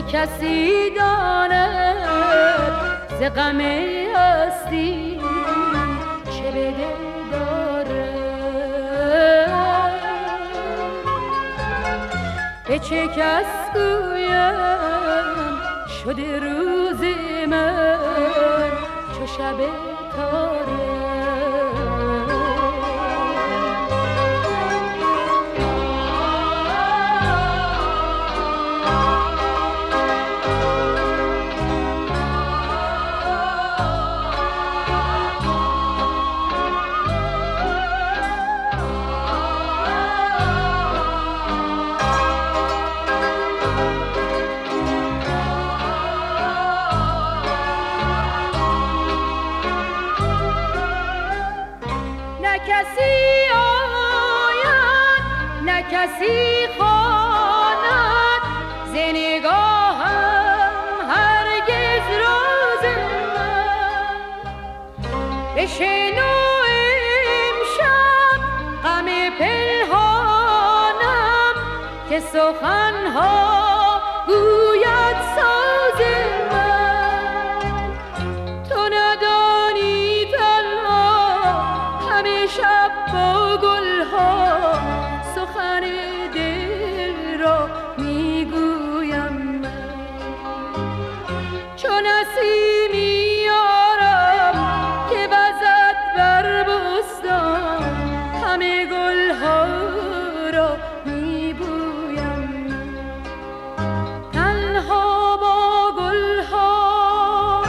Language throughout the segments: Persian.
کسی داند ز غم هستی چه به دل داره؟ به چه کس گویم شده روز من چو شب تاره؟ کسی خواند ز نگاهم هرگز راز من بشنو امشب غم پنهانم که سخنها گوید ساز من. تو ندانی تنها همه شب با گلها سخن دل را میگویم من، چون نسیمی یارم که وزد بر بستان همه گلها را میبویم من. تنها با گلها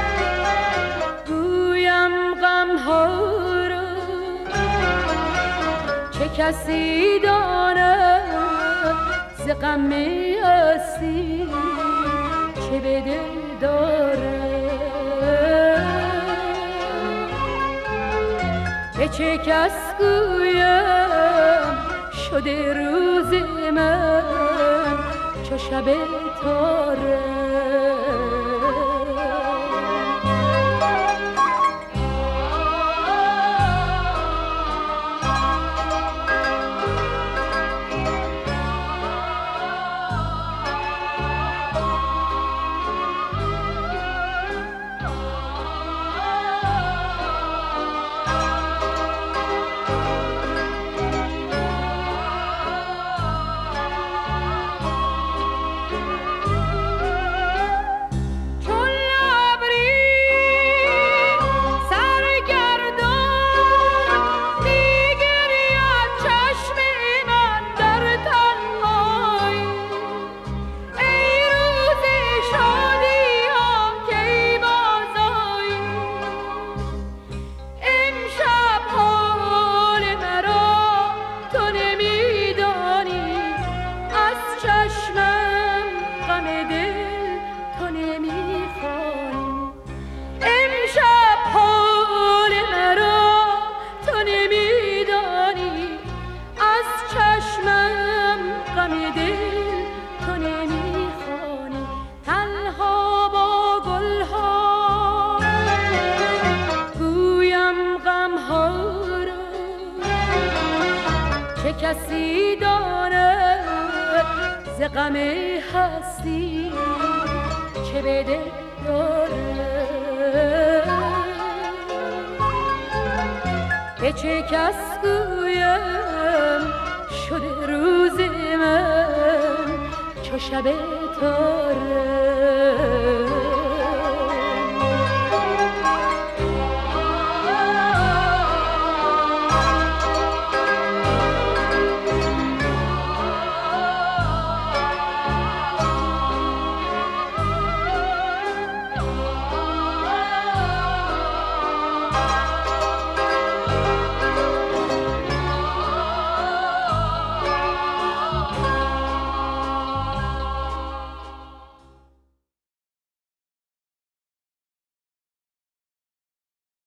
گویم غمها را، چه کسی داند ز غم هستی چه به دل داره؟ به چه کس گویم شده روز من چو شب تاره؟ کسی داند ز غم هستی چه به دل داره؟ به چه کس گویم شده روز من چو شب تاره؟